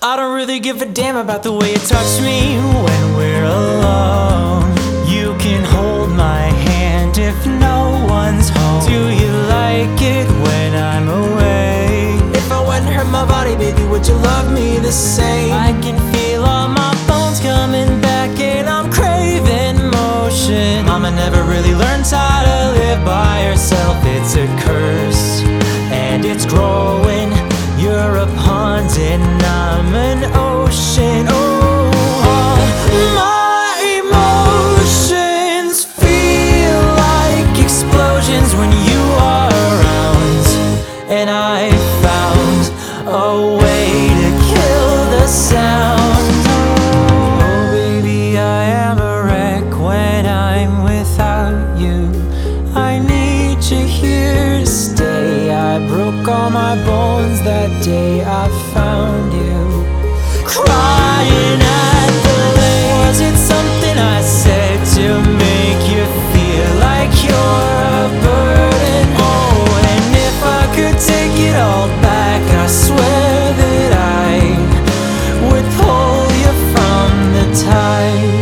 I don't really give a damn about the way you touch me when we're alone. You can hold my hand if no one's home. Do you like it when I'm away? If I wouldn't hurt my body, baby, would you love me the same? I can feel all my bones coming back and I'm craving motion. Mama never really learned how to live by herself. It's a curse and it's growing. You're a pond and I'm an ocean. Oh, all my emotions feel like explosions when you are around. And I found a way to kill the sound. Oh, baby, I am a wreck when I'm without you. I need you here to stay. I broke all my bones that day I found you. Crying at the lake. Was it something I said to make you feel like you're a burden? Oh, and if I could take it all back, I swear that I would pull you from the tide.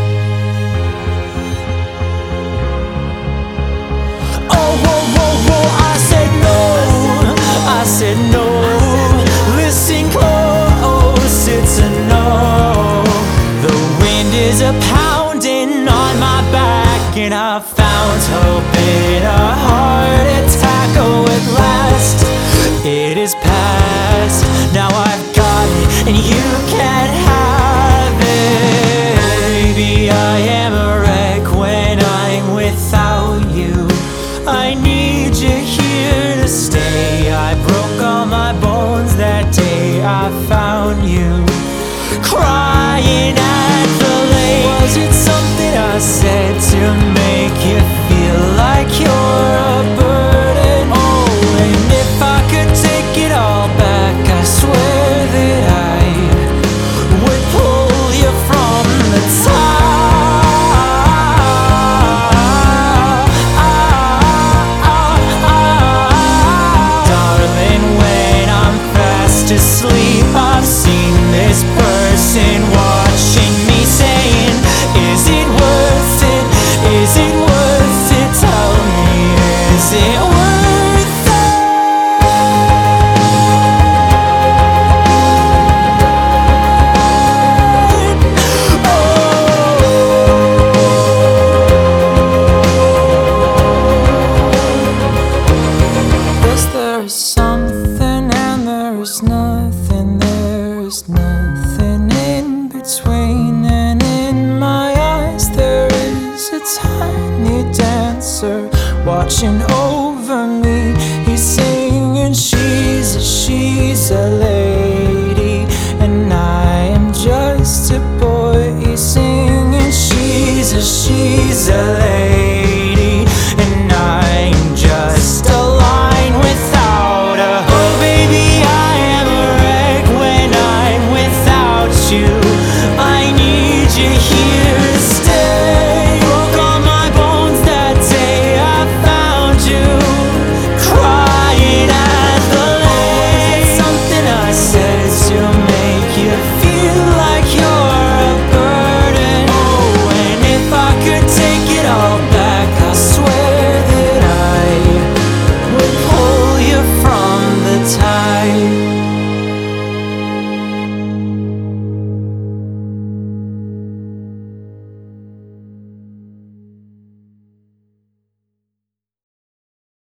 Oh, whoa, whoa, whoa, I said no. I said no. Listen close, it's a no. The wind is a pounding on my back and I found hope in a heart attack. Oh, at last it is past. Now I've got it and you can't have it. Baby, I am a wreck when I'm without you. I need you here to stay. I broke all my bones that day I found you. Crying at the lake. Was it something I said to make you feel like you're a burden? Oh, and if I could take it all back, I swear that I would pull you from the top. Asleep, I've seen this person watching me saying, is it worth it? Is it worth it? Tell me, is it worth it? Oh. Is there something and there's nothing, there's nothing in between, and in my eyes there is a tiny dancer watching over